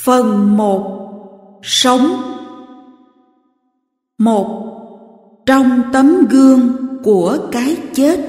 Phần 1. Sống. 1. Trong tấm gương của cái chết.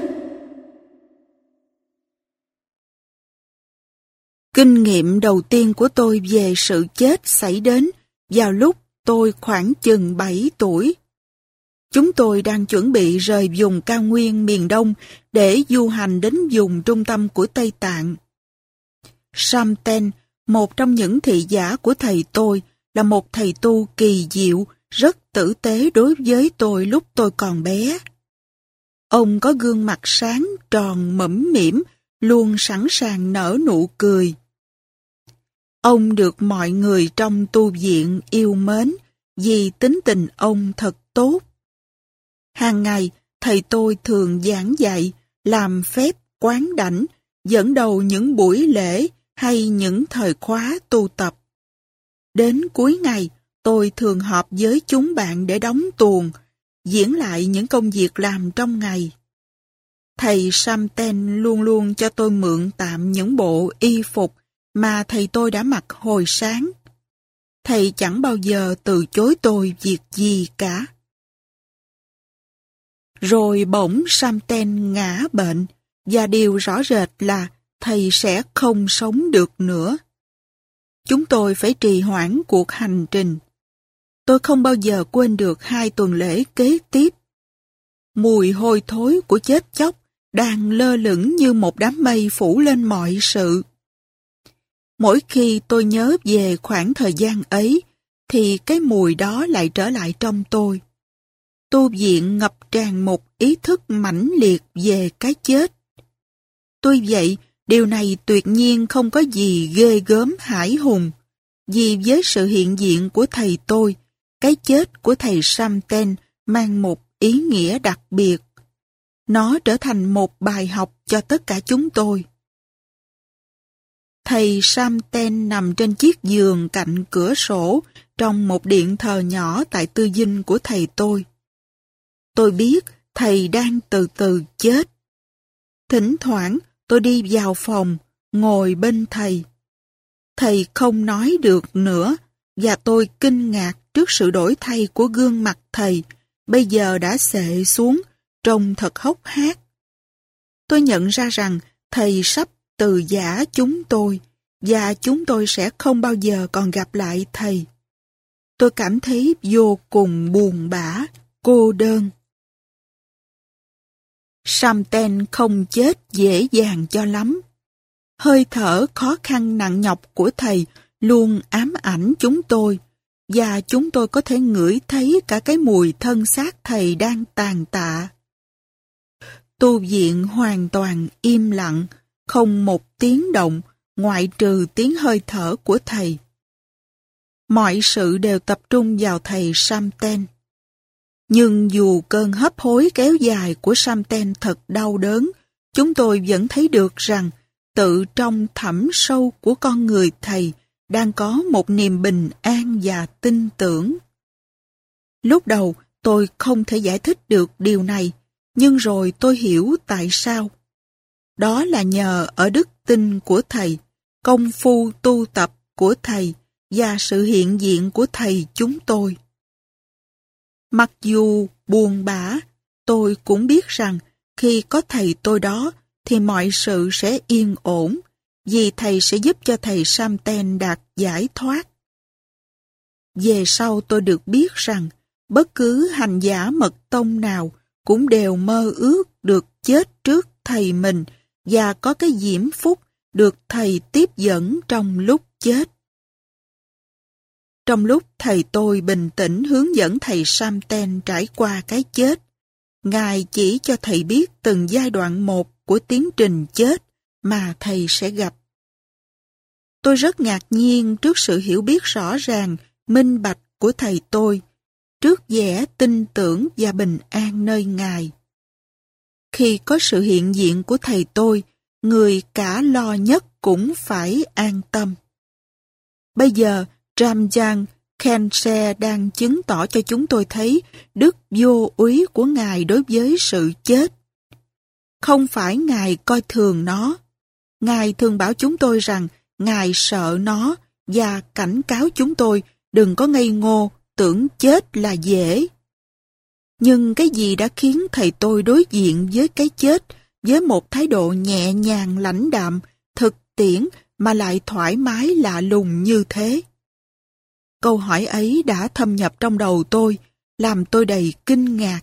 Kinh nghiệm đầu tiên của tôi về sự chết xảy đến vào lúc tôi khoảng chừng 7 tuổi. Chúng tôi đang chuẩn bị rời vùng cao nguyên miền Đông để du hành đến vùng trung tâm của Tây Tạng. Sam Ten, một trong những thị giả của thầy tôi, là một thầy tu kỳ diệu, rất tử tế đối với tôi lúc tôi còn bé. Ông có gương mặt sáng, tròn, mõm mĩm, luôn sẵn sàng nở nụ cười. Ông được mọi người trong tu viện yêu mến vì tính tình ông thật tốt. Hàng ngày, thầy tôi thường giảng dạy, làm phép quán đảnh, dẫn đầu những buổi lễ hay những thời khóa tu tập. Đến cuối ngày, tôi thường họp với chúng bạn để đóng tuồng, diễn lại những công việc làm trong ngày. Thầy Sam Ten luôn luôn cho tôi mượn tạm những bộ y phục mà thầy tôi đã mặc hồi sáng. Thầy chẳng bao giờ từ chối tôi việc gì cả. Rồi bỗng Sam Ten ngã bệnh, và điều rõ rệt là thầy sẽ không sống được nữa. Chúng tôi phải trì hoãn cuộc hành trình. Tôi không bao giờ quên được 2 tuần lễ kế tiếp. Mùi hôi thối của chết chóc đang lơ lửng như một đám mây phủ lên mọi sự. Mỗi khi tôi nhớ về khoảng thời gian ấy, thì cái mùi đó lại trở lại trong tôi. Tu viện ngập tràn một ý thức mãnh liệt về cái chết. Tuy vậy, điều này tuyệt nhiên không có gì ghê gớm hãi hùng, vì với sự hiện diện của thầy tôi, cái chết của thầy Sam Ten mang một ý nghĩa đặc biệt. Nó trở thành một bài học cho tất cả chúng tôi. Thầy Sam Ten nằm trên chiếc giường cạnh cửa sổ trong một điện thờ nhỏ tại tư dinh của thầy tôi. Tôi biết thầy đang từ từ chết. Thỉnh thoảng tôi đi vào phòng, ngồi bên thầy. Thầy không nói được nữa, và tôi kinh ngạc trước sự đổi thay của gương mặt thầy, bây giờ đã xệ xuống, trông thật hốc hác. Tôi nhận ra rằng thầy sắp từ giã chúng tôi, và chúng tôi sẽ không bao giờ còn gặp lại thầy. Tôi cảm thấy vô cùng buồn bã, cô đơn. Sam Ten không chết dễ dàng cho lắm. Hơi thở khó khăn nặng nhọc của thầy luôn ám ảnh chúng tôi, và chúng tôi có thể ngửi thấy cả cái mùi thân xác thầy đang tàn tạ. Tu viện hoàn toàn im lặng, không một tiếng động, ngoại trừ tiếng hơi thở của thầy. Mọi sự đều tập trung vào thầy Sam Ten. Nhưng dù cơn hấp hối kéo dài của Sam Ten thật đau đớn, chúng tôi vẫn thấy được rằng tự trong thẳm sâu của con người thầy đang có một niềm bình an và tin tưởng. Lúc đầu tôi không thể giải thích được điều này, nhưng rồi tôi hiểu tại sao. Đó là nhờ ở đức tin của thầy, công phu tu tập của thầy và sự hiện diện của thầy chúng tôi. Mặc dù buồn bã, tôi cũng biết rằng khi có thầy tôi đó thì mọi sự sẽ yên ổn, vì thầy sẽ giúp cho thầy Sam Ten đạt giải thoát. Về sau tôi được biết rằng bất cứ hành giả mật tông nào cũng đều mơ ước được chết trước thầy mình và có cái diễm phúc được thầy tiếp dẫn trong lúc chết. Trong lúc thầy tôi bình tĩnh hướng dẫn thầy Sam Ten trải qua cái chết, Ngài chỉ cho thầy biết từng giai đoạn một của tiến trình chết mà thầy sẽ gặp. Tôi rất ngạc nhiên trước sự hiểu biết rõ ràng, minh bạch của thầy tôi, trước vẻ tin tưởng và bình an nơi Ngài. Khi có sự hiện diện của thầy tôi, người cả lo nhất cũng phải an tâm. Bây giờ, Ramjan Khense đang chứng tỏ cho chúng tôi thấy đức vô úy của Ngài đối với sự chết. Không phải Ngài coi thường nó. Ngài thường bảo chúng tôi rằng Ngài sợ nó và cảnh cáo chúng tôi đừng có ngây ngô, tưởng chết là dễ. Nhưng cái gì đã khiến thầy tôi đối diện với cái chết với một thái độ nhẹ nhàng lãnh đạm, thực tiễn mà lại thoải mái lạ lùng như thế? Câu hỏi ấy đã thâm nhập trong đầu tôi, làm tôi đầy kinh ngạc.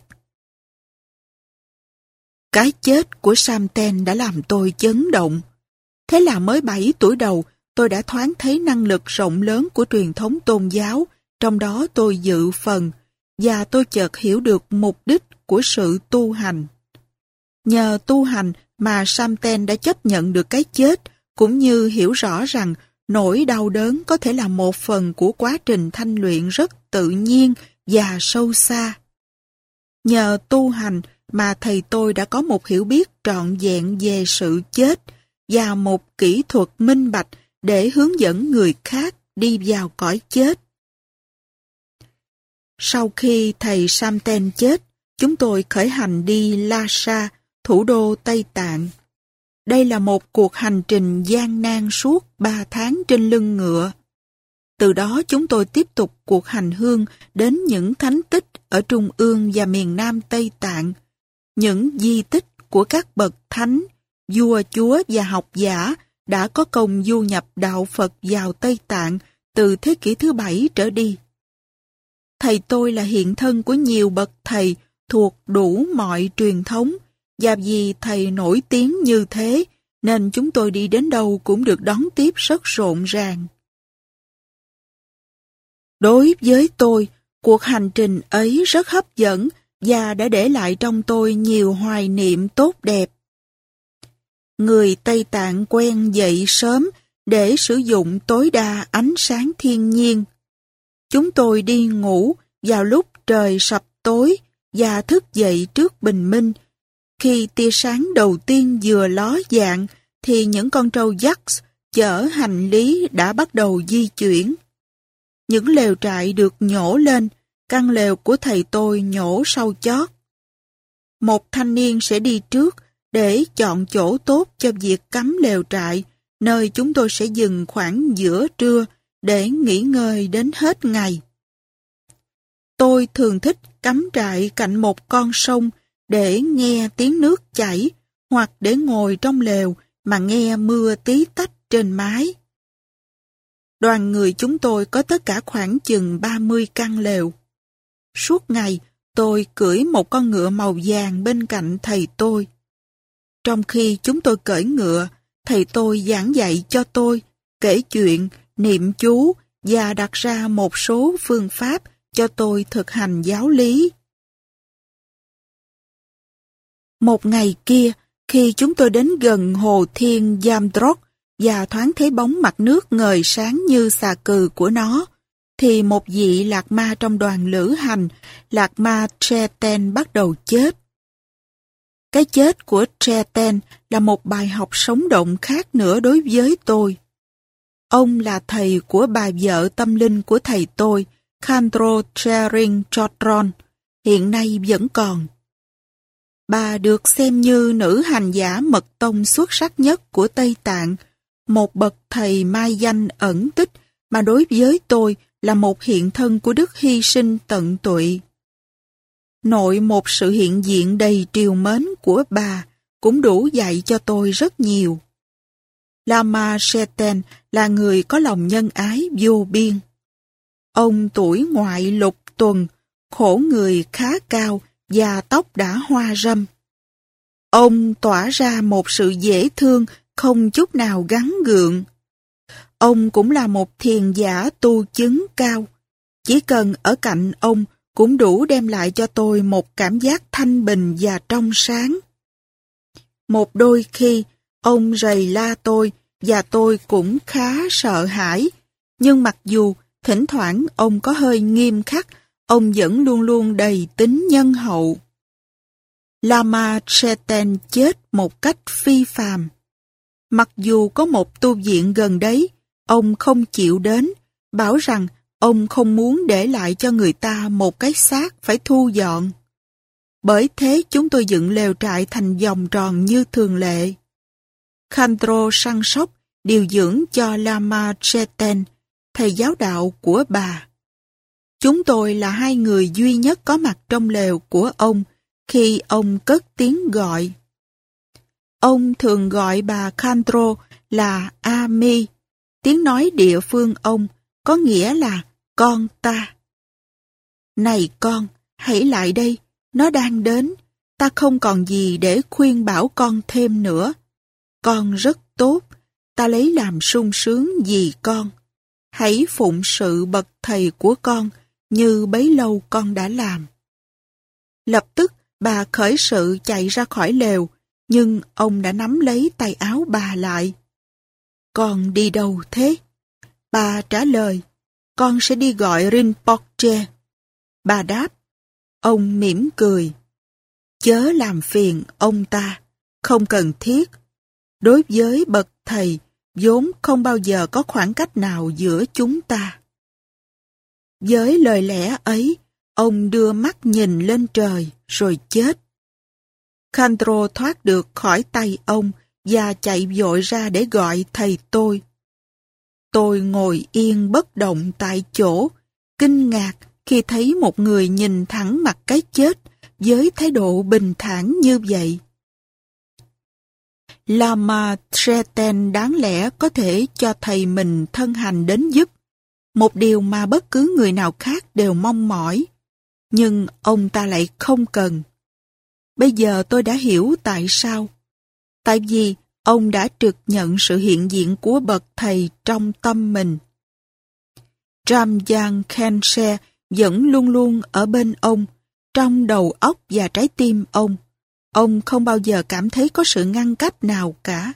Cái chết của Sam Ten đã làm tôi chấn động. Thế là mới 7 tuổi đầu, tôi đã thoáng thấy năng lực rộng lớn của truyền thống tôn giáo, trong đó tôi dự phần, và tôi chợt hiểu được mục đích của sự tu hành. Nhờ tu hành mà Sam Ten đã chấp nhận được cái chết, cũng như hiểu rõ rằng nỗi đau đớn có thể là một phần của quá trình thanh luyện rất tự nhiên và sâu xa. Nhờ tu hành mà thầy tôi đã có một hiểu biết trọn vẹn về sự chết và một kỹ thuật minh bạch để hướng dẫn người khác đi vào cõi chết. Sau khi thầy Sam Ten chết, chúng tôi khởi hành đi Lhasa, thủ đô Tây Tạng. Đây là một cuộc hành trình gian nan suốt 3 tháng trên lưng ngựa. Từ đó chúng tôi tiếp tục cuộc hành hương đến những thánh tích ở Trung ương và miền Nam Tây Tạng, những di tích của các bậc thánh, vua chúa và học giả đã có công du nhập đạo Phật vào Tây Tạng từ thế kỷ thứ 7 trở đi. Thầy tôi là hiện thân của nhiều bậc thầy thuộc đủ mọi truyền thống, và vì thầy nổi tiếng như thế, nên chúng tôi đi đến đâu cũng được đón tiếp rất rộn ràng. Đối với tôi, cuộc hành trình ấy rất hấp dẫn và đã để lại trong tôi nhiều hoài niệm tốt đẹp. Người Tây Tạng quen dậy sớm để sử dụng tối đa ánh sáng thiên nhiên. Chúng tôi đi ngủ vào lúc trời sập tối và thức dậy trước bình minh. Khi tia sáng đầu tiên vừa ló dạng thì những con trâu dắt chở hành lý đã bắt đầu di chuyển. Những lều trại được nhổ lên, căn lều của thầy tôi nhổ sau chót. Một thanh niên sẽ đi trước để chọn chỗ tốt cho việc cắm lều trại, nơi chúng tôi sẽ dừng khoảng giữa trưa để nghỉ ngơi đến hết ngày. Tôi thường thích cắm trại cạnh một con sông để nghe tiếng nước chảy, hoặc để ngồi trong lều mà nghe mưa tí tách trên mái. Đoàn người chúng tôi có tất cả khoảng chừng 30 căn lều. Suốt ngày, tôi cưỡi một con ngựa màu vàng bên cạnh thầy tôi. Trong khi chúng tôi cưỡi ngựa, thầy tôi giảng dạy cho tôi, kể chuyện, niệm chú và đặt ra một số phương pháp cho tôi thực hành giáo lý. Một ngày kia, khi chúng tôi đến gần hồ thiên Yamdrok và thoáng thấy bóng mặt nước ngời sáng như xà cừ của nó, thì một vị lạc ma trong đoàn lữ hành, lạc ma Treten bắt đầu chết. Cái chết của Treten là một bài học sống động khác nữa đối với tôi. Ông là thầy của bà vợ tâm linh của thầy tôi, Khandro Tsering Chodron, hiện nay vẫn còn. Bà được xem như nữ hành giả mật tông xuất sắc nhất của Tây Tạng, một bậc thầy mai danh ẩn tích mà đối với tôi là một hiện thân của đức hy sinh tận tụy. Nội một sự hiện diện đầy trìu mến của bà cũng đủ dạy cho tôi rất nhiều. Lama Seten là người có lòng nhân ái vô biên. Ông tuổi ngoại lục tuần, khổ người khá cao và tóc đã hoa râm. Ông tỏa ra một sự dễ thương không chút nào gắn gượng. Ông cũng là một thiền giả tu chứng cao. Chỉ cần ở cạnh ông cũng đủ đem lại cho tôi một cảm giác thanh bình và trong sáng. Một đôi khi, ông rầy la tôi và tôi cũng khá sợ hãi. Nhưng mặc dù thỉnh thoảng ông có hơi nghiêm khắc, ông vẫn luôn luôn đầy tính nhân hậu. Lama Seten chết một cách phi phàm. Mặc dù có một tu viện gần đấy, ông không chịu đến, bảo rằng ông không muốn để lại cho người ta một cái xác phải thu dọn. Bởi thế chúng tôi dựng lều trại thành vòng tròn như thường lệ. Khandro săn sóc, điều dưỡng cho Lama Seten, thầy giáo đạo của bà. Chúng tôi là hai người duy nhất có mặt trong lều của ông khi ông cất tiếng gọi. Ông thường gọi bà Chandro là Ami. Tiếng nói địa phương ông có nghĩa là con ta. Này con, hãy lại đây, nó đang đến. Ta không còn gì để khuyên bảo con thêm nữa. Con rất tốt, ta lấy làm sung sướng vì con. Hãy phụng sự bậc thầy của con như bấy lâu con đã làm. Lập tức bà khởi sự chạy ra khỏi lều, nhưng ông đã nắm lấy tay áo bà lại. Con đi đâu thế? Bà trả lời, con sẽ đi gọi Rinpoche. Bà đáp, ông mỉm cười. Chớ làm phiền ông ta, không cần thiết. Đối với bậc thầy, vốn không bao giờ có khoảng cách nào giữa chúng ta. Với lời lẽ ấy, ông đưa mắt nhìn lên trời rồi chết. Chandro thoát được khỏi tay ông và chạy vội ra để gọi thầy tôi. Tôi ngồi yên bất động tại chỗ, kinh ngạc khi thấy một người nhìn thẳng mặt cái chết với thái độ bình thản như vậy. Lama Treten đáng lẽ có thể cho thầy mình thân hành đến giúp, một điều mà bất cứ người nào khác đều mong mỏi. Nhưng ông ta lại không cần. Bây giờ tôi đã hiểu tại sao. Tại vì ông đã trực nhận sự hiện diện của bậc thầy trong tâm mình. Ramjang Khense vẫn luôn luôn ở bên ông, trong đầu óc và trái tim ông. Ông không bao giờ cảm thấy có sự ngăn cách nào cả.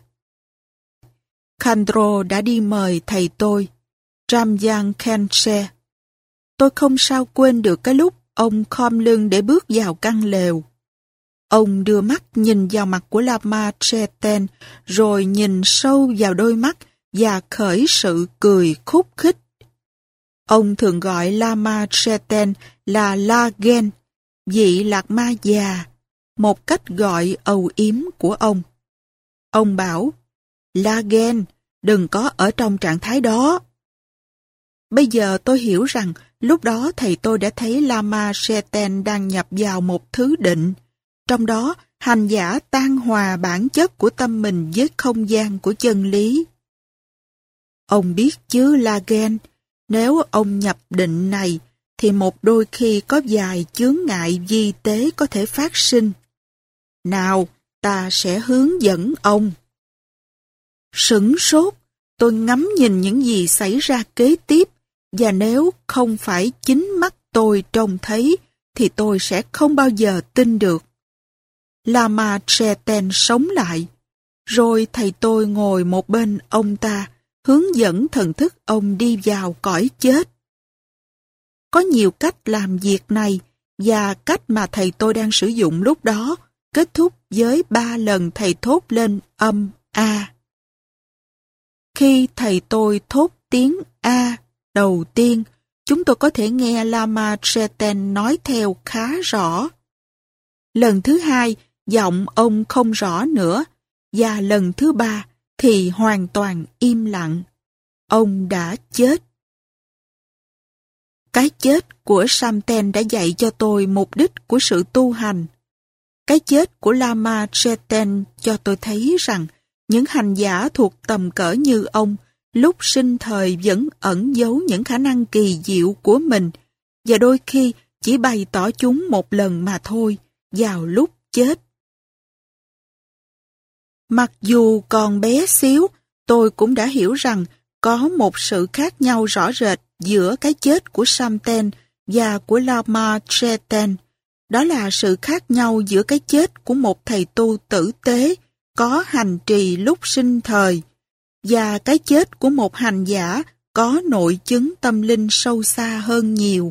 Chandro đã đi mời thầy tôi, Ramjang Khense. Tôi không sao quên được cái lúc ông khom lưng để bước vào căn lều. Ông đưa mắt nhìn vào mặt của Lama Treten, rồi nhìn sâu vào đôi mắt và khởi sự cười khúc khích. Ông thường gọi Lama Treten là Lagen, vị lạc ma già, một cách gọi âu yếm của ông. Ông bảo, Lagen, đừng có ở trong trạng thái đó. Bây giờ tôi hiểu rằng lúc đó thầy tôi đã thấy Lama Treten đang nhập vào một thứ định, trong đó hành giả tan hòa bản chất của tâm mình với không gian của chân lý. Ông biết chứ Lagen, nếu ông nhập định này, thì một đôi khi có vài chướng ngại vi tế có thể phát sinh. Nào, ta sẽ hướng dẫn ông. Sửng sốt, tôi ngắm nhìn những gì xảy ra kế tiếp, và nếu không phải chính mắt tôi trông thấy, thì tôi sẽ không bao giờ tin được. Lama Treten sống lại, rồi thầy tôi ngồi một bên ông ta, hướng dẫn thần thức ông đi vào cõi chết. Có nhiều cách làm việc này, và cách mà thầy tôi đang sử dụng lúc đó kết thúc với 3 lần thầy thốt lên âm A. Khi thầy tôi thốt tiếng A đầu tiên, chúng tôi có thể nghe Lama Treten nói theo khá rõ. Lần thứ hai, giọng ông không rõ nữa, và lần thứ ba thì hoàn toàn im lặng. Ông đã chết. Cái chết của Samten đã dạy cho tôi mục đích của sự tu hành. Cái chết của Lama Treten cho tôi thấy rằng những hành giả thuộc tầm cỡ như ông lúc sinh thời vẫn ẩn giấu những khả năng kỳ diệu của mình, và đôi khi chỉ bày tỏ chúng một lần mà thôi, vào lúc chết. Mặc dù còn bé xíu, tôi cũng đã hiểu rằng có một sự khác nhau rõ rệt giữa cái chết của Samten và của Lama Treten. Đó là sự khác nhau giữa cái chết của một thầy tu tử tế, có hành trì lúc sinh thời, và cái chết của một hành giả có nội chứng tâm linh sâu xa hơn nhiều.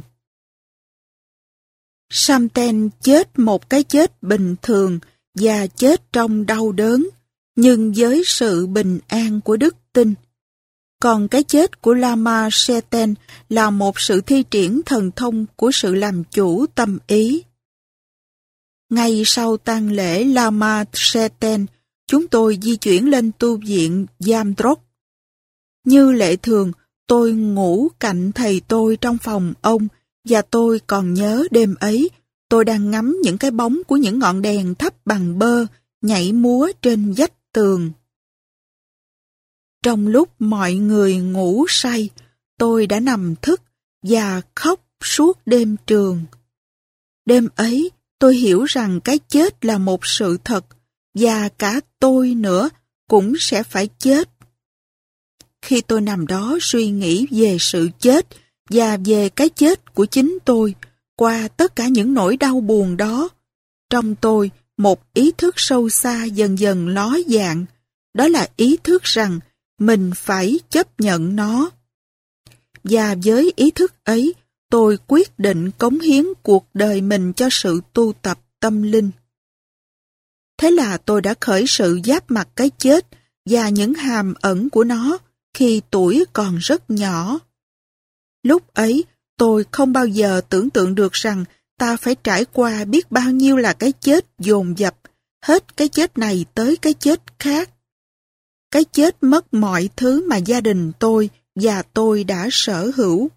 Samten chết một cái chết bình thường và chết trong đau đớn, nhưng với sự bình an của đức tin. Còn cái chết của Lama Treten là một sự thi triển thần thông của sự làm chủ tâm ý. Ngay sau tang lễ Lama Treten, chúng tôi di chuyển lên tu viện Yamdrok. Như lệ thường, Tôi ngủ cạnh thầy tôi trong phòng ông, và tôi còn nhớ đêm ấy, tôi đang ngắm những cái bóng của những ngọn đèn thắp bằng bơ, nhảy múa trên vách tường. Trong lúc mọi người ngủ say, tôi đã nằm thức và khóc suốt đêm trường. Đêm ấy, tôi hiểu rằng cái chết là một sự thật, và cả tôi nữa cũng sẽ phải chết. Khi tôi nằm đó suy nghĩ về sự chết và về cái chết của chính tôi, qua tất cả những nỗi đau buồn đó, trong tôi một ý thức sâu xa dần dần ló dạng, đó là ý thức rằng mình phải chấp nhận nó. Và với ý thức ấy, tôi quyết định cống hiến cuộc đời mình cho sự tu tập tâm linh. Thế là tôi đã khởi sự giáp mặt cái chết và những hàm ẩn của nó khi tuổi còn rất nhỏ. Lúc ấy, tôi không bao giờ tưởng tượng được rằng ta phải trải qua biết bao nhiêu là cái chết dồn dập, hết cái chết này tới cái chết khác. Cái chết mất mọi thứ mà gia đình tôi và tôi đã sở hữu.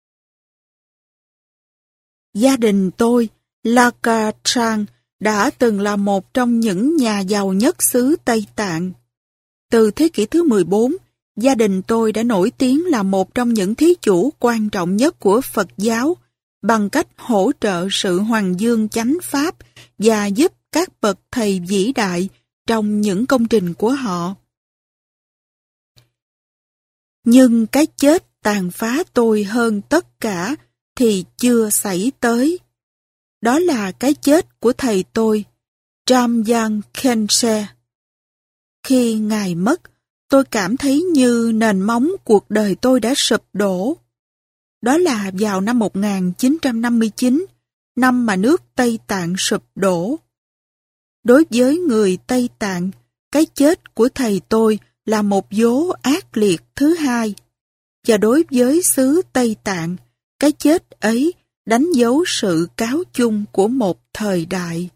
Gia đình tôi, Laka Trang, đã từng là một trong những nhà giàu nhất xứ Tây Tạng. Từ thế kỷ thứ 14, gia đình tôi đã nổi tiếng là một trong những thí chủ quan trọng nhất của Phật giáo bằng cách hỗ trợ sự hoàng dương chánh pháp và giúp các bậc thầy vĩ đại trong những công trình của họ. Nhưng cái chết tàn phá tôi hơn tất cả thì chưa xảy tới. Đó là cái chết của thầy tôi, Jamyang Khyentse. Khi Ngài mất, tôi cảm thấy như nền móng cuộc đời tôi đã sụp đổ. Đó là vào năm 1959, năm mà nước Tây Tạng sụp đổ. Đối với người Tây Tạng, cái chết của thầy tôi là một vố ác liệt thứ hai. Và đối với xứ Tây Tạng, cái chết ấy đánh dấu sự cáo chung của một thời đại.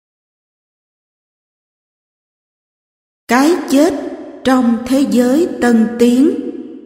Cái chết trong thế giới tân tiến.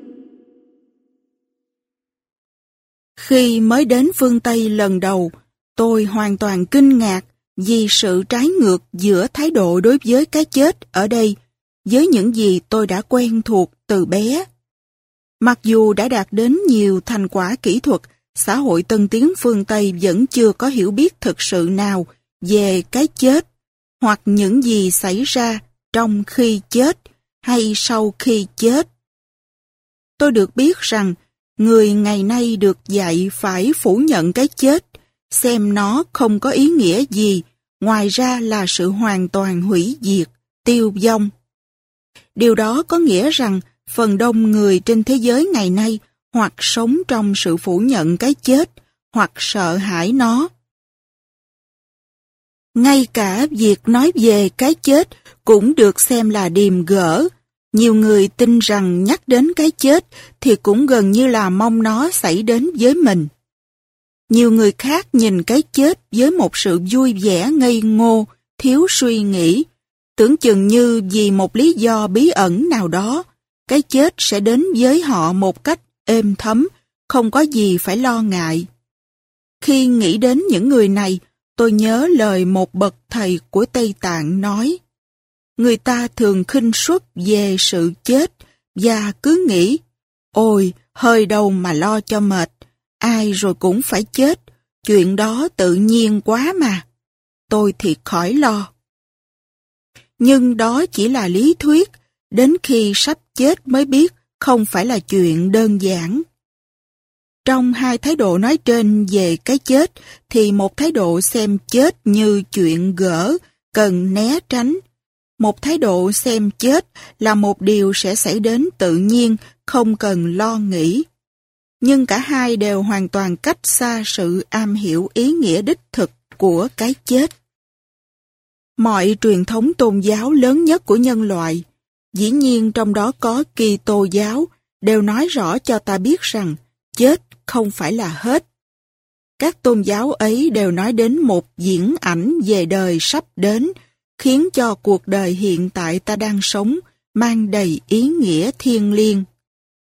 Khi mới đến phương Tây lần đầu, tôi hoàn toàn kinh ngạc vì sự trái ngược giữa thái độ đối với cái chết ở đây với những gì tôi đã quen thuộc từ bé. Mặc dù đã đạt đến nhiều thành quả kỹ thuật, xã hội tân tiến phương Tây vẫn chưa có hiểu biết thực sự nào về cái chết hoặc những gì xảy ra trong khi chết hay sau khi chết. Tôi được biết rằng người ngày nay được dạy phải phủ nhận cái chết, xem nó không có ý nghĩa gì ngoài ra là sự hoàn toàn hủy diệt, tiêu vong. Điều đó có nghĩa rằng phần đông người trên thế giới ngày nay hoặc sống trong sự phủ nhận cái chết, hoặc sợ hãi nó. Ngay cả việc nói về cái chết cũng được xem là điềm gỡ. Nhiều người tin rằng nhắc đến cái chết thì cũng gần như là mong nó xảy đến với mình. Nhiều người khác nhìn cái chết với một sự vui vẻ ngây ngô, thiếu suy nghĩ, tưởng chừng như vì một lý do bí ẩn nào đó, cái chết sẽ đến với họ một cách êm thấm, không có gì phải lo ngại. Khi nghĩ đến những người này, tôi nhớ lời một bậc thầy của Tây Tạng nói, người ta thường khinh suất về sự chết và cứ nghĩ, ôi, hơi đâu mà lo cho mệt, ai rồi cũng phải chết, chuyện đó tự nhiên quá mà. Tôi thì khỏi lo. Nhưng đó chỉ là lý thuyết, đến khi sắp chết mới biết không phải là chuyện đơn giản. Trong hai thái độ nói trên về cái chết, thì một thái độ xem chết như chuyện gỡ, cần né tránh. Một thái độ xem chết là một điều sẽ xảy đến tự nhiên, không cần lo nghĩ. Nhưng cả hai đều hoàn toàn cách xa sự am hiểu ý nghĩa đích thực của cái chết. Mọi truyền thống tôn giáo lớn nhất của nhân loại, dĩ nhiên trong đó có Kitô giáo, đều nói rõ cho ta biết rằng chết không phải là hết. Các tôn giáo ấy đều nói đến một diễn ảnh về đời sắp đến, khiến cho cuộc đời hiện tại ta đang sống mang đầy ý nghĩa thiêng liêng.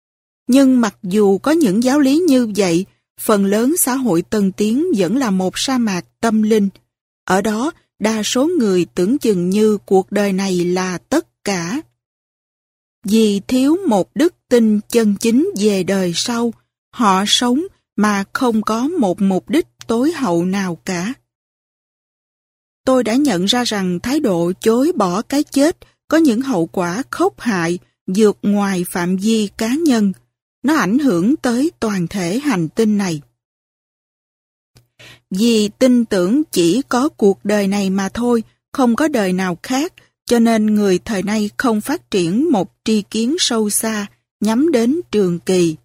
Nhưng mặc dù có những giáo lý như vậy, phần lớn xã hội tân tiến vẫn là một sa mạc tâm linh. Ở đó, đa số người tưởng chừng như cuộc đời này là tất cả. Vì thiếu một đức tin chân chính về đời sau, họ sống mà không có một mục đích tối hậu nào cả. Tôi đã nhận ra rằng thái độ chối bỏ cái chết có những hậu quả khốc hại vượt ngoài phạm vi cá nhân. Nó ảnh hưởng tới toàn thể hành tinh này. Vì tin tưởng chỉ có cuộc đời này mà thôi, không có đời nào khác, cho nên người thời nay không phát triển một tri kiến sâu xa nhắm đến trường kỳ.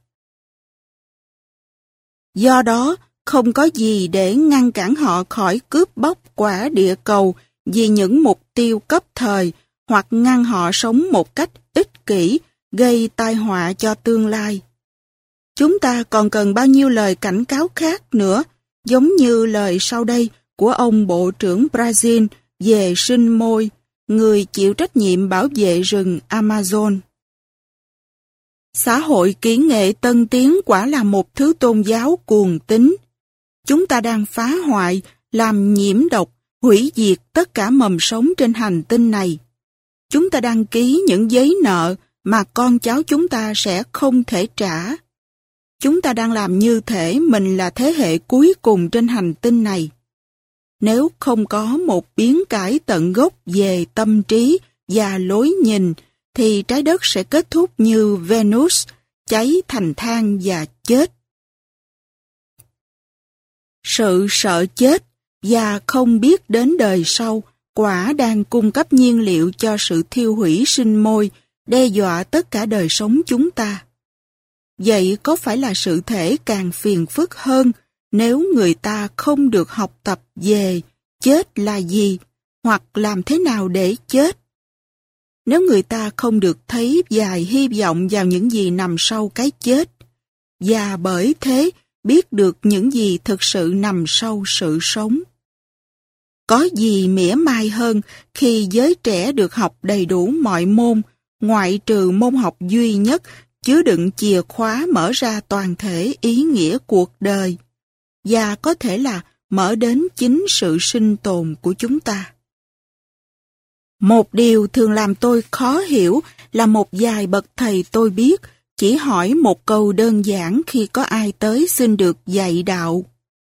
Do đó, không có gì để ngăn cản họ khỏi cướp bóc quả địa cầu vì những mục tiêu cấp thời hoặc ngăn họ sống một cách ích kỷ, gây tai họa cho tương lai. Chúng ta còn cần bao nhiêu lời cảnh cáo khác nữa, giống như lời sau đây của ông Bộ trưởng Brazil về sinh môi, người chịu trách nhiệm bảo vệ rừng Amazon. Xã hội kỹ nghệ tân tiến quả là một thứ tôn giáo cuồng tín. Chúng ta đang phá hoại, làm nhiễm độc, hủy diệt tất cả mầm sống trên hành tinh này. Chúng ta đang ký những giấy nợ mà con cháu chúng ta sẽ không thể trả. Chúng ta đang làm như thể mình là thế hệ cuối cùng trên hành tinh này. Nếu không có một biến cải tận gốc về tâm trí và lối nhìn, thì trái đất sẽ kết thúc như Venus, cháy thành than và chết. Sự sợ chết và không biết đến đời sau quả đang cung cấp nhiên liệu cho sự thiêu hủy sinh môi, đe dọa tất cả đời sống chúng ta. Vậy có phải là sự thể càng phiền phức hơn nếu người ta không được học tập về chết là gì, hoặc làm thế nào để chết? Nếu người ta không được thấy và hy vọng vào những gì nằm sau cái chết, và bởi thế biết được những gì thực sự nằm sau sự sống. Có gì mỉa mai hơn khi giới trẻ được học đầy đủ mọi môn, ngoại trừ môn học duy nhất chứa đựng chìa khóa mở ra toàn thể ý nghĩa cuộc đời, và có thể là mở đến chính sự sinh tồn của chúng ta. Một điều thường làm tôi khó hiểu là một vài bậc thầy tôi biết chỉ hỏi một câu đơn giản khi có ai tới xin được dạy đạo.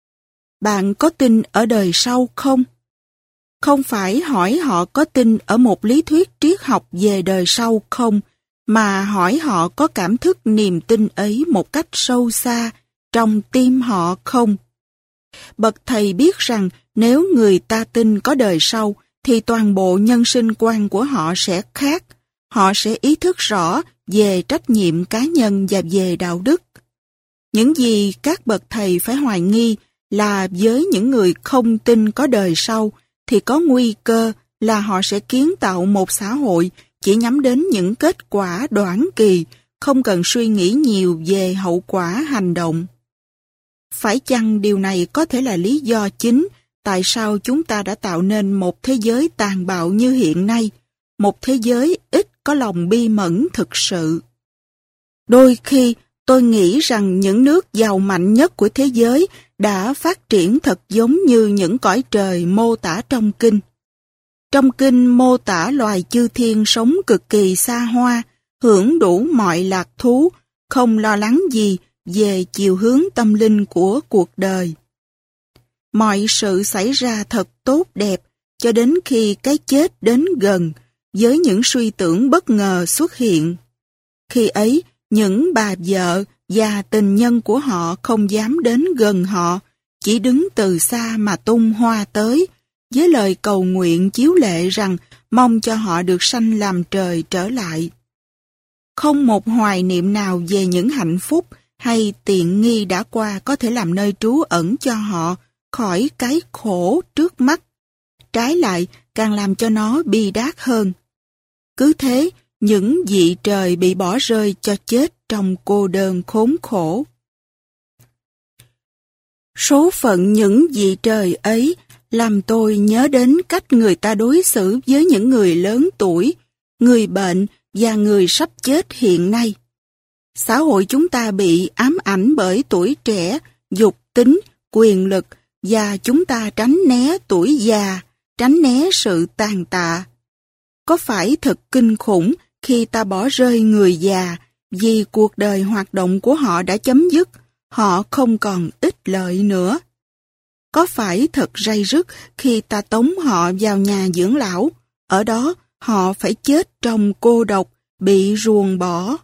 Bạn có tin ở đời sau không? Không phải hỏi họ có tin ở một lý thuyết triết học về đời sau không, mà hỏi họ có cảm thức niềm tin ấy một cách sâu xa trong tim họ không. Bậc thầy biết rằng nếu người ta tin có đời sau, thì toàn bộ nhân sinh quan của họ sẽ khác. Họ sẽ ý thức rõ về trách nhiệm cá nhân và về đạo đức. Những gì các bậc thầy phải hoài nghi là với những người không tin có đời sau, thì có nguy cơ là họ sẽ kiến tạo một xã hội chỉ nhắm đến những kết quả đoản kỳ, không cần suy nghĩ nhiều về hậu quả hành động. Phải chăng điều này có thể là lý do chính tại sao chúng ta đã tạo nên một thế giới tàn bạo như hiện nay, một thế giới ít có lòng bi mẫn thực sự? Đôi khi, tôi nghĩ rằng những nước giàu mạnh nhất của thế giới đã phát triển thật giống như những cõi trời mô tả trong kinh. Trong kinh mô tả loài chư thiên sống cực kỳ xa hoa, hưởng đủ mọi lạc thú, không lo lắng gì về chiều hướng tâm linh của cuộc đời. Mọi sự xảy ra thật tốt đẹp cho đến khi cái chết đến gần, với những suy tưởng bất ngờ xuất hiện. Khi ấy, những bà vợ và tình nhân của họ không dám đến gần họ, chỉ đứng từ xa mà tung hoa tới, với lời cầu nguyện chiếu lệ rằng mong cho họ được sanh làm trời trở lại. Không một hoài niệm nào về những hạnh phúc hay tiện nghi đã qua có thể làm nơi trú ẩn cho họ khỏi cái khổ trước mắt. Trái lại, càng làm cho nó bi đát hơn. Cứ thế, những vị trời bị bỏ rơi cho chết trong cô đơn khốn khổ. Số phận những vị trời ấy làm tôi nhớ đến cách người ta đối xử với những người lớn tuổi, người bệnh và người sắp chết hiện nay. Xã hội chúng ta bị ám ảnh bởi tuổi trẻ, dục tính, quyền lực và chúng ta tránh né tuổi già, tránh né sự tàn tạ. Có phải thật kinh khủng khi ta bỏ rơi người già vì cuộc đời hoạt động của họ đã chấm dứt, họ không còn ích lợi nữa? Có phải thật ray rứt khi ta tống họ vào nhà dưỡng lão, ở đó họ phải chết trong cô độc, bị ruồng bỏ?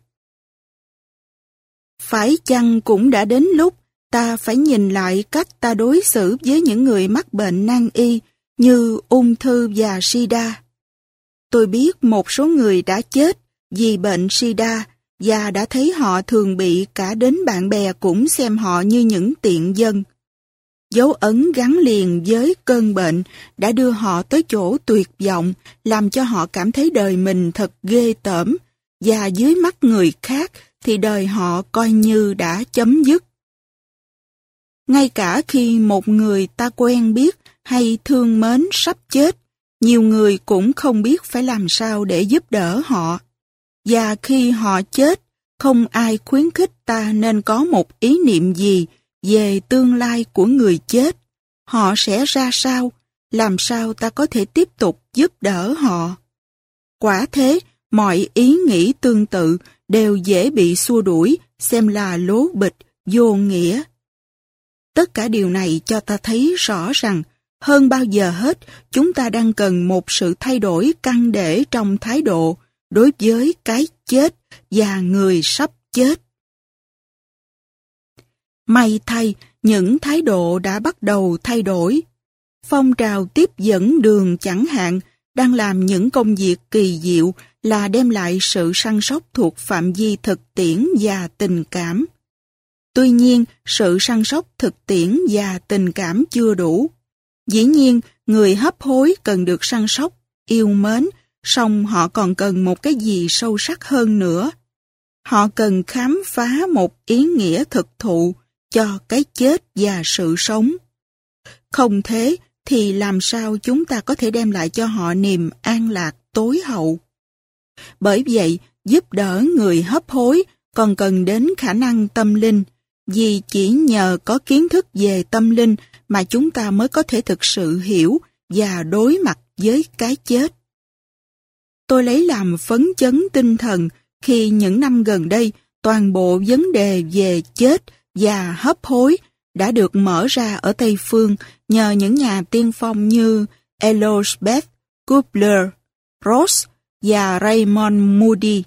Phải chăng cũng đã đến lúc ta phải nhìn lại cách ta đối xử với những người mắc bệnh nan y như ung thư và sida? Tôi biết một số người đã chết vì bệnh sida và đã thấy họ thường bị cả đến bạn bè cũng xem họ như những tiện dân. Dấu ấn gắn liền với cơn bệnh đã đưa họ tới chỗ tuyệt vọng, làm cho họ cảm thấy đời mình thật ghê tởm, và dưới mắt người khác thì đời họ coi như đã chấm dứt. Ngay cả khi một người ta quen biết hay thương mến sắp chết, nhiều người cũng không biết phải làm sao để giúp đỡ họ. Và khi họ chết, không ai khuyến khích ta nên có một ý niệm gì về tương lai của người chết. Họ sẽ ra sao? Làm sao ta có thể tiếp tục giúp đỡ họ? Quả thế, mọi ý nghĩ tương tự đều dễ bị xua đuổi, xem là lố bịch, vô nghĩa. Tất cả điều này cho ta thấy rõ rằng, hơn bao giờ hết, chúng ta đang cần một sự thay đổi căn để trong thái độ đối với cái chết và người sắp chết. May thay, những thái độ đã bắt đầu thay đổi. Phong trào tiếp dẫn đường chẳng hạn đang làm những công việc kỳ diệu là đem lại sự săn sóc thuộc phạm vi thực tiễn và tình cảm. Tuy nhiên, sự săn sóc thực tiễn và tình cảm chưa đủ. Dĩ nhiên, người hấp hối cần được săn sóc, yêu mến, song họ còn cần một cái gì sâu sắc hơn nữa. Họ cần khám phá một ý nghĩa thực thụ cho cái chết và sự sống. Không thế thì làm sao chúng ta có thể đem lại cho họ niềm an lạc tối hậu? Bởi vậy, giúp đỡ người hấp hối còn cần đến khả năng tâm linh, vì chỉ nhờ có kiến thức về tâm linh mà chúng ta mới có thể thực sự hiểu và đối mặt với cái chết. Tôi lấy làm phấn chấn tinh thần khi những năm gần đây toàn bộ vấn đề về chết và hấp hối đã được mở ra ở Tây Phương nhờ những nhà tiên phong như Elisabeth Kübler-Ross và Raymond Moody.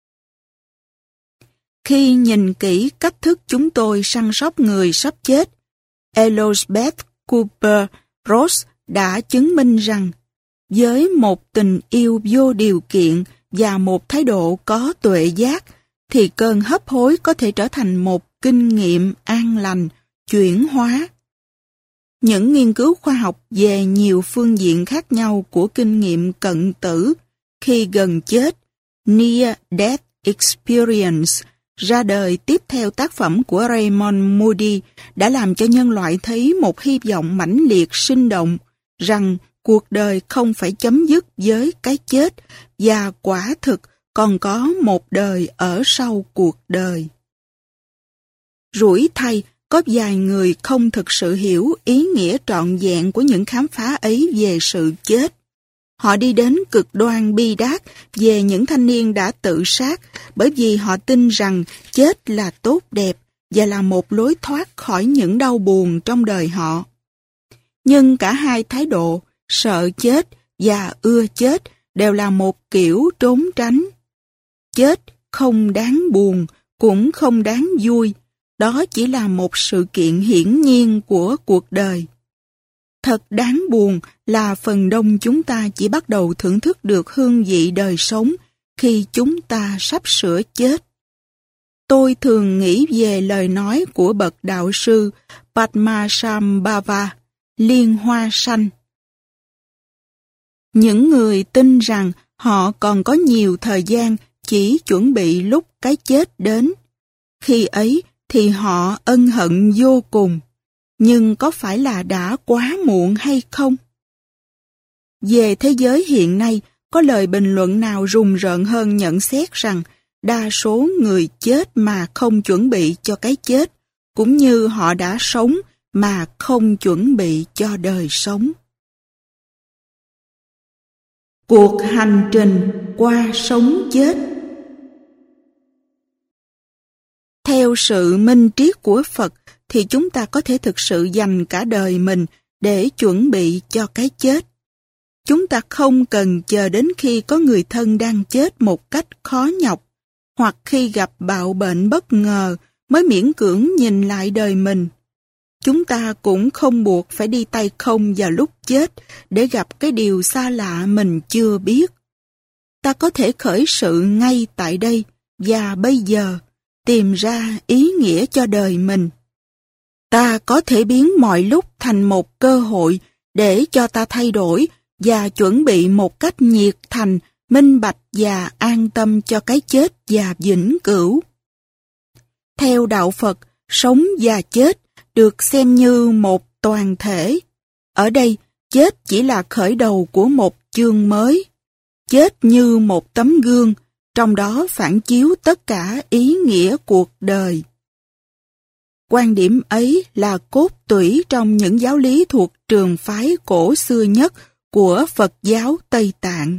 Khi nhìn kỹ cách thức chúng tôi săn sóc người sắp chết, Elisabeth Kübler-Ross đã chứng minh rằng với một tình yêu vô điều kiện và một thái độ có tuệ giác, thì cơn hấp hối có thể trở thành một kinh nghiệm an lành, chuyển hóa. Những nghiên cứu khoa học về nhiều phương diện khác nhau của kinh nghiệm cận tử khi gần chết, Near Death Experience, ra đời tiếp theo tác phẩm của Raymond Moody đã làm cho nhân loại thấy một hy vọng mãnh liệt sinh động rằng cuộc đời không phải chấm dứt với cái chết và quả thực còn có một đời ở sau cuộc đời. Rủi thay, có vài người không thực sự hiểu ý nghĩa trọn vẹn của những khám phá ấy về sự chết. Họ đi đến cực đoan bi đát về những thanh niên đã tự sát bởi vì họ tin rằng chết là tốt đẹp và là một lối thoát khỏi những đau buồn trong đời họ. Nhưng cả hai thái độ, sợ chết và ưa chết, đều là một kiểu trốn tránh. Chết không đáng buồn, cũng không đáng vui. Đó chỉ là một sự kiện hiển nhiên của cuộc đời. Thật đáng buồn là phần đông chúng ta chỉ bắt đầu thưởng thức được hương vị đời sống khi chúng ta sắp sửa chết. Tôi thường nghĩ về lời nói của bậc đạo sư Padmasambhava, Liên Hoa Sanh. Những người tin rằng họ còn có nhiều thời gian chỉ chuẩn bị lúc cái chết đến. Khi ấy thì họ ân hận vô cùng. Nhưng có phải là đã quá muộn hay không? Về thế giới hiện nay, có lời bình luận nào rùng rợn hơn nhận xét rằng đa số người chết mà không chuẩn bị cho cái chết, cũng như họ đã sống mà không chuẩn bị cho đời sống. Cuộc hành trình qua sống chết. Theo sự minh triết của Phật thì chúng ta có thể thực sự dành cả đời mình để chuẩn bị cho cái chết. Chúng ta không cần chờ đến khi có người thân đang chết một cách khó nhọc, hoặc khi gặp bạo bệnh bất ngờ mới miễn cưỡng nhìn lại đời mình. Chúng ta cũng không buộc phải đi tay không vào lúc chết để gặp cái điều xa lạ mình chưa biết. Ta có thể khởi sự ngay tại đây và bây giờ, tìm ra ý nghĩa cho đời mình. Ta có thể biến mọi lúc thành một cơ hội để cho ta thay đổi và chuẩn bị một cách nhiệt thành, minh bạch và an tâm cho cái chết và vĩnh cửu. Theo đạo Phật, sống và chết được xem như một toàn thể. Ở đây, chết chỉ là khởi đầu của một chương mới. Chết như một tấm gương, trong đó phản chiếu tất cả ý nghĩa cuộc đời. Quan điểm ấy là cốt tủy trong những giáo lý thuộc trường phái cổ xưa nhất của Phật giáo Tây Tạng.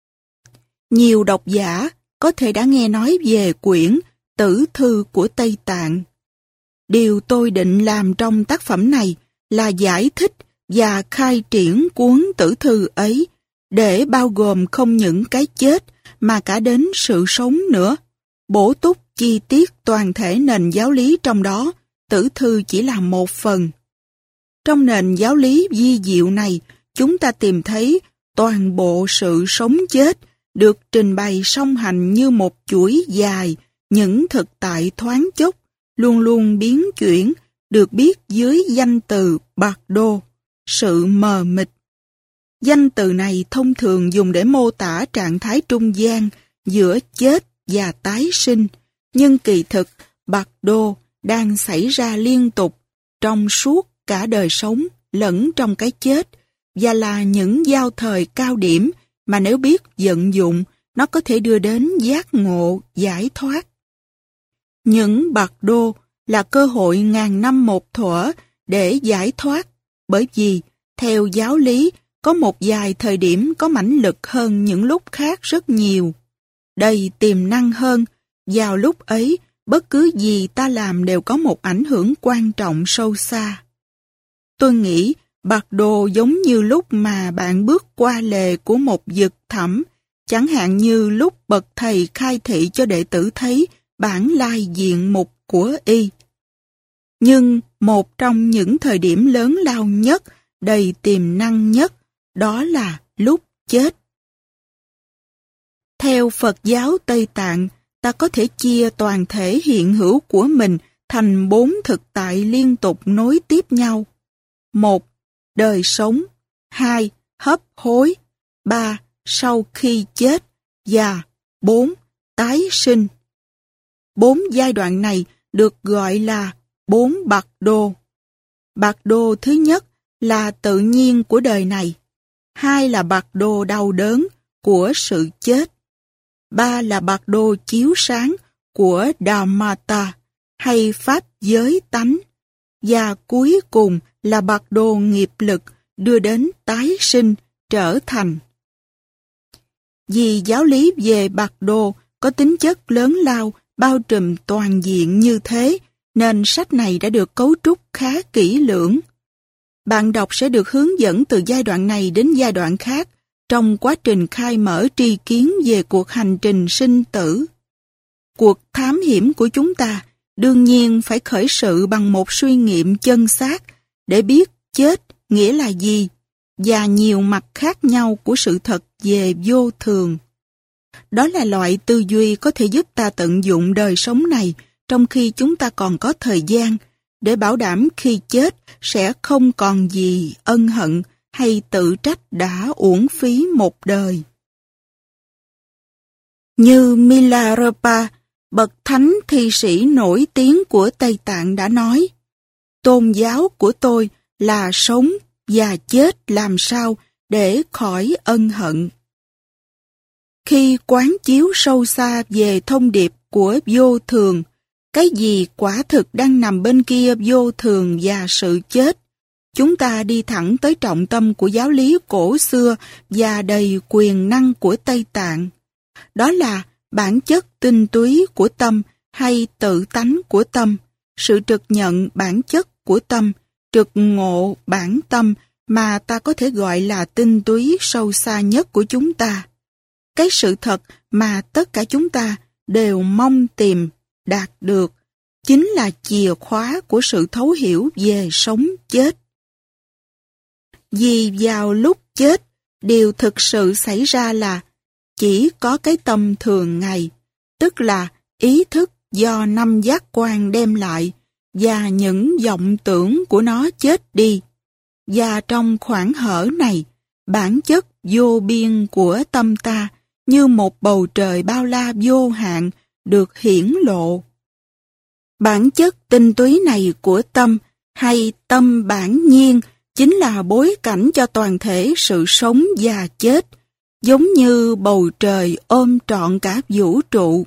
Nhiều độc giả có thể đã nghe nói về quyển Tử Thư của Tây Tạng. Điều tôi định làm trong tác phẩm này là giải thích và khai triển cuốn Tử Thư ấy để bao gồm không những cái chết mà cả đến sự sống nữa. Bổ túc chi tiết toàn thể nền giáo lý trong đó, Tử Thư chỉ là một phần. Trong nền giáo lý vi diệu này, chúng ta tìm thấy toàn bộ sự sống chết được trình bày song hành như một chuỗi dài, những thực tại thoáng chốc, luôn luôn biến chuyển, được biết dưới danh từ bạc đô, sự mờ mịt. Danh từ này thông thường dùng để mô tả trạng thái trung gian giữa chết và tái sinh, nhưng kỳ thực bạc đô đang xảy ra liên tục trong suốt cả đời sống lẫn trong cái chết, và là những giao thời cao điểm mà nếu biết vận dụng, nó có thể đưa đến giác ngộ, giải thoát. Những bạc đô là cơ hội ngàn năm một thuở để giải thoát, bởi vì, theo giáo lý, có một vài thời điểm có mãnh lực hơn những lúc khác rất nhiều. Đầy tiềm năng hơn, vào lúc ấy, bất cứ gì ta làm đều có một ảnh hưởng quan trọng sâu xa. Tôi nghĩ bạc đồ giống như lúc mà bạn bước qua lề của một vực thẳm, chẳng hạn như lúc bậc thầy khai thị cho đệ tử thấy bản lai diện mục của y. Nhưng một trong những thời điểm lớn lao nhất, đầy tiềm năng nhất, đó là lúc chết. Theo Phật giáo Tây Tạng, ta có thể chia toàn thể hiện hữu của mình thành 4 thực tại liên tục nối tiếp nhau. 1. Đời sống. 2. Hấp hối. 3. Sau khi chết. Và 4. Tái sinh. 4 giai đoạn này được gọi là 4 bạc đô. Bạc đô thứ nhất là tự nhiên của đời này. 2 là bạc đô đau đớn của sự chết. 3 là bạc đô chiếu sáng của Dhammata hay Pháp giới tánh. Và cuối cùng là bạc đô nghiệp lực đưa đến tái sinh trở thành. Vì giáo lý về bạc đô có tính chất lớn lao, bao trùm toàn diện như thế, nên sách này đã được cấu trúc khá kỹ lưỡng. Bạn đọc sẽ được hướng dẫn từ giai đoạn này đến giai đoạn khác trong quá trình khai mở tri kiến về cuộc hành trình sinh tử. Cuộc thám hiểm của chúng ta đương nhiên phải khởi sự bằng một suy nghiệm chân xác để biết chết nghĩa là gì và nhiều mặt khác nhau của sự thật về vô thường. Đó là loại tư duy có thể giúp ta tận dụng đời sống này trong khi chúng ta còn có thời gian, để bảo đảm khi chết sẽ không còn gì ân hận hay tự trách đã uổng phí một đời. Như Milarepa, bậc thánh thi sĩ nổi tiếng của Tây Tạng đã nói, tôn giáo của tôi là sống và chết làm sao để khỏi ân hận. Khi quán chiếu sâu xa về thông điệp của vô thường, cái gì quả thực đang nằm bên kia vô thường và sự chết, chúng ta đi thẳng tới trọng tâm của giáo lý cổ xưa và đầy quyền năng của Tây Tạng. Đó là bản chất tinh túy của tâm hay tự tánh của tâm, sự trực nhận bản chất của tâm, trực ngộ bản tâm mà ta có thể gọi là tinh túy sâu xa nhất của chúng ta. Cái sự thật mà tất cả chúng ta đều mong tìm, đạt được, chính là chìa khóa của sự thấu hiểu về sống chết. Vì vào lúc chết, điều thực sự xảy ra là chỉ có cái tâm thường ngày, tức là ý thức do năm giác quan đem lại và những vọng tưởng của nó chết đi. Và trong khoảng hở này, bản chất vô biên của tâm ta như một bầu trời bao la vô hạn được hiển lộ. Bản chất tinh túy này của tâm hay tâm bản nhiên chính là bối cảnh cho toàn thể sự sống và chết, giống như bầu trời ôm trọn cả vũ trụ.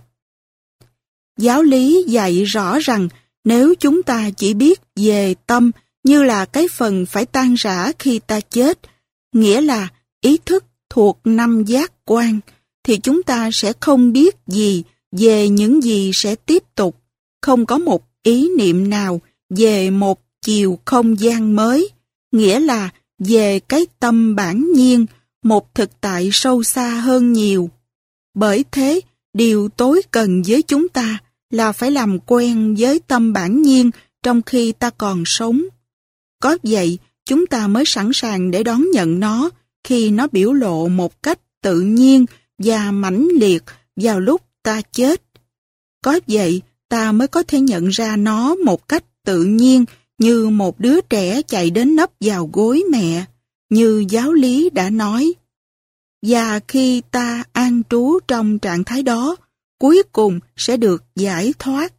Giáo lý dạy rõ rằng nếu chúng ta chỉ biết về tâm như là cái phần phải tan rã khi ta chết, nghĩa là ý thức thuộc năm giác quan, thì chúng ta sẽ không biết gì về những gì sẽ tiếp tục, không có một ý niệm nào về một chiều không gian mới, nghĩa là về cái tâm bản nhiên, một thực tại sâu xa hơn nhiều. Bởi thế, điều tối cần với chúng ta là phải làm quen với tâm bản nhiên trong khi ta còn sống. Có vậy, chúng ta mới sẵn sàng để đón nhận nó khi nó biểu lộ một cách tự nhiên và mãnh liệt vào lúc ta chết. Có vậy, ta mới có thể nhận ra nó một cách tự nhiên như một đứa trẻ chạy đến nấp vào gối mẹ, như giáo lý đã nói. Và khi ta an trú trong trạng thái đó, cuối cùng sẽ được giải thoát.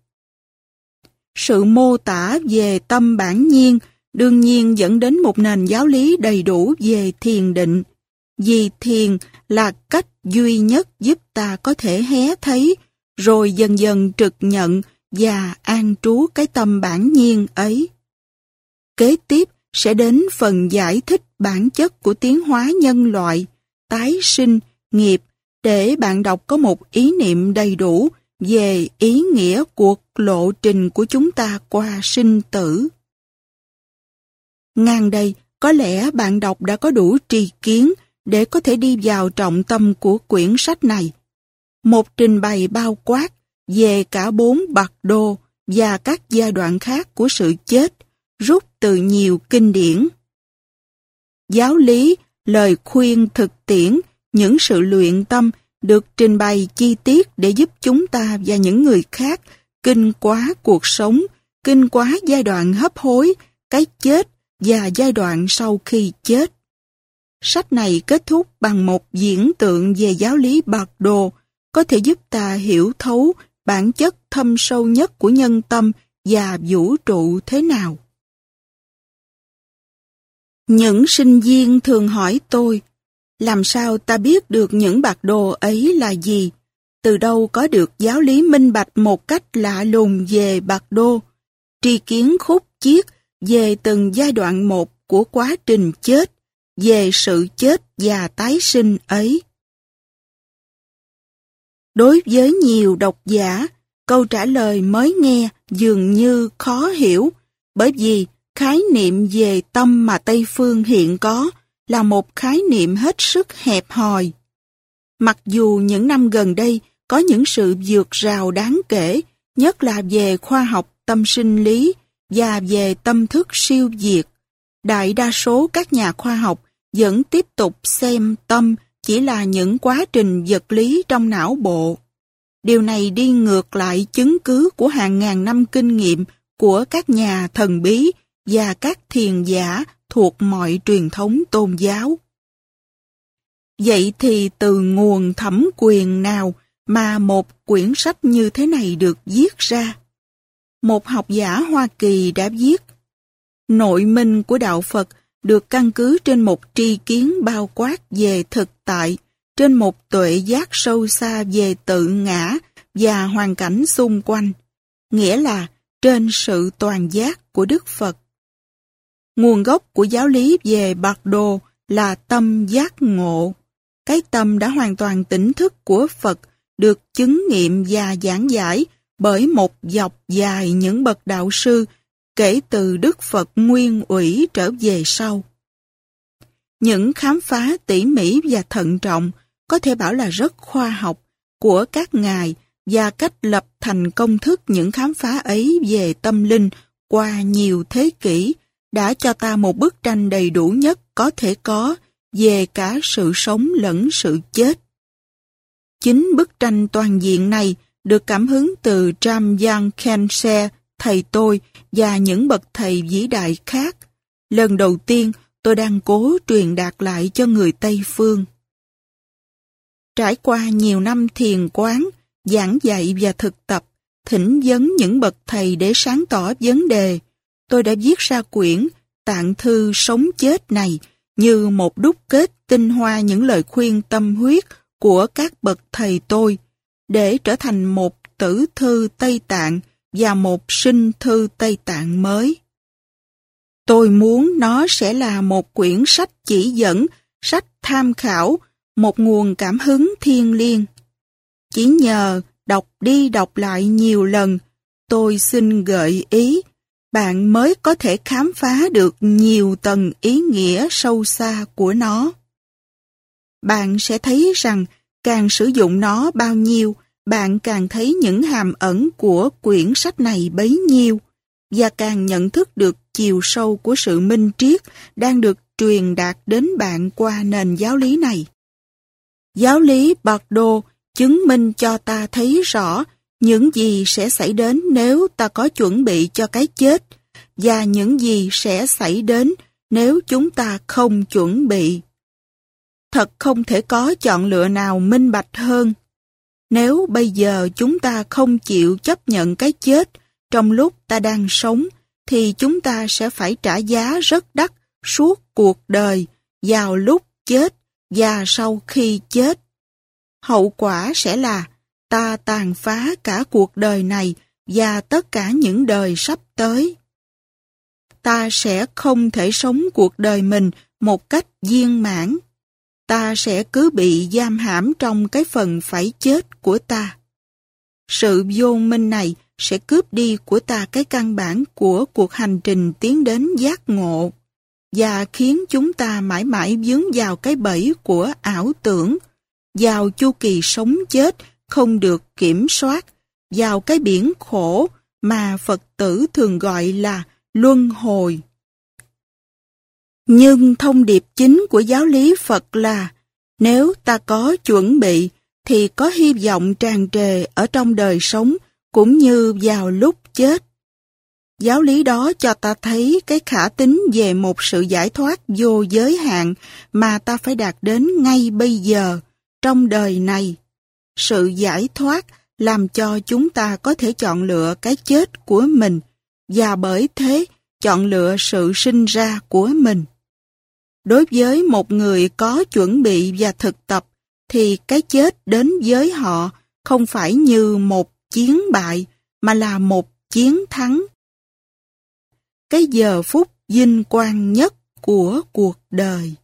Sự mô tả về tâm bản nhiên đương nhiên dẫn đến một nền giáo lý đầy đủ về thiền định, vì thiền là cách duy nhất giúp ta có thể hé thấy, rồi dần dần trực nhận và an trú cái tâm bản nhiên ấy. Kế tiếp sẽ đến phần giải thích bản chất của tiến hóa nhân loại, tái sinh, nghiệp, để bạn đọc có một ý niệm đầy đủ về ý nghĩa cuộc lộ trình của chúng ta qua sinh tử. Ngang đây, có lẽ bạn đọc đã có đủ tri kiến để có thể đi vào trọng tâm của quyển sách này. Một trình bày bao quát về cả 4 bậc đô và các giai đoạn khác của sự chết, rút từ nhiều kinh điển. Giáo lý, lời khuyên thực tiễn, những sự luyện tâm được trình bày chi tiết để giúp chúng ta và những người khác kinh quá cuộc sống, kinh quá giai đoạn hấp hối, cái chết và giai đoạn sau khi chết. Sách này kết thúc bằng một diễn tượng về giáo lý bậc đồ, có thể giúp ta hiểu thấu bản chất thâm sâu nhất của nhân tâm và vũ trụ thế nào. Những sinh viên thường hỏi tôi, làm sao ta biết được những bạc đồ ấy là gì? Từ đâu có được giáo lý minh bạch một cách lạ lùng về bạc đô? Tri kiến khúc chiết về từng giai đoạn một của quá trình chết, về sự chết và tái sinh ấy. Đối với nhiều độc giả, câu trả lời mới nghe dường như khó hiểu, bởi vì khái niệm về tâm mà Tây Phương hiện có là một khái niệm hết sức hẹp hòi. Mặc dù những năm gần đây có những sự vượt rào đáng kể, nhất là về khoa học tâm sinh lý và về tâm thức siêu việt, đại đa số các nhà khoa học vẫn tiếp tục xem tâm chỉ là những quá trình vật lý trong não bộ. Điều này đi ngược lại chứng cứ của hàng ngàn năm kinh nghiệm của các nhà thần bí và các thiền giả thuộc mọi truyền thống tôn giáo. Vậy thì từ nguồn thẩm quyền nào mà một quyển sách như thế này được viết ra? Một học giả Hoa Kỳ đã viết, nội minh của đạo Phật được căn cứ trên một tri kiến bao quát về thực tại trên một tuệ giác sâu xa về tự ngã và hoàn cảnh xung quanh, nghĩa là trên sự toàn giác của Đức Phật. Nguồn gốc của giáo lý về Bardo là tâm giác ngộ. Cái tâm đã hoàn toàn tỉnh thức của Phật được chứng nghiệm và giảng giải bởi một dọc dài những bậc đạo sư kể từ Đức Phật nguyên ủy trở về sau. Những khám phá tỉ mỉ và thận trọng, có thể bảo là rất khoa học, của các ngài và cách lập thành công thức những khám phá ấy về tâm linh qua nhiều thế kỷ đã cho ta một bức tranh đầy đủ nhất có thể có về cả sự sống lẫn sự chết. Chính bức tranh toàn diện này được cảm hứng từ Jamyang Khyentse, thầy tôi và những bậc thầy vĩ đại khác. Lần đầu tiên tôi đang cố truyền đạt lại cho người Tây Phương. Trải qua nhiều năm thiền quán, giảng dạy và thực tập, thỉnh vấn những bậc thầy để sáng tỏ vấn đề, tôi đã viết ra quyển Tạng thư sống chết này như một đúc kết tinh hoa những lời khuyên tâm huyết của các bậc thầy tôi, để trở thành một tử thư Tây Tạng và một sinh thư Tây Tạng mới. Tôi muốn nó sẽ là một quyển sách chỉ dẫn, sách tham khảo, một nguồn cảm hứng thiêng liêng. Chỉ nhờ đọc đi đọc lại nhiều lần, tôi xin gợi ý, bạn mới có thể khám phá được nhiều tầng ý nghĩa sâu xa của nó. Bạn sẽ thấy rằng càng sử dụng nó bao nhiêu, bạn càng thấy những hàm ẩn của quyển sách này bấy nhiêu, và càng nhận thức được chiều sâu của sự minh triết đang được truyền đạt đến bạn qua nền giáo lý này. Giáo lý Bardo chứng minh cho ta thấy rõ những gì sẽ xảy đến nếu ta có chuẩn bị cho cái chết, và những gì sẽ xảy đến nếu chúng ta không chuẩn bị. Thật không thể có chọn lựa nào minh bạch hơn. Nếu bây giờ chúng ta không chịu chấp nhận cái chết trong lúc ta đang sống, thì chúng ta sẽ phải trả giá rất đắt suốt cuộc đời, vào lúc chết và sau khi chết. Hậu quả sẽ là ta tàn phá cả cuộc đời này và tất cả những đời sắp tới. Ta sẽ không thể sống cuộc đời mình một cách viên mãn. Ta sẽ cứ bị giam hãm trong cái phần phải chết của ta. Sự vô minh này sẽ cướp đi của ta cái căn bản của cuộc hành trình tiến đến giác ngộ, và khiến chúng ta mãi mãi vướng vào cái bẫy của ảo tưởng, vào chu kỳ sống chết không được kiểm soát, vào cái biển khổ mà Phật tử thường gọi là luân hồi. Nhưng thông điệp chính của giáo lý Phật là nếu ta có chuẩn bị thì có hy vọng tràn trề ở trong đời sống cũng như vào lúc chết. Giáo lý đó cho ta thấy cái khả tín về một sự giải thoát vô giới hạn mà ta phải đạt đến ngay bây giờ, trong đời này. Sự giải thoát làm cho chúng ta có thể chọn lựa cái chết của mình, và bởi thế chọn lựa sự sinh ra của mình. Đối với một người có chuẩn bị và thực tập, thì cái chết đến với họ không phải như một chiến bại, mà là một chiến thắng. Cái giờ phút vinh quang nhất của cuộc đời.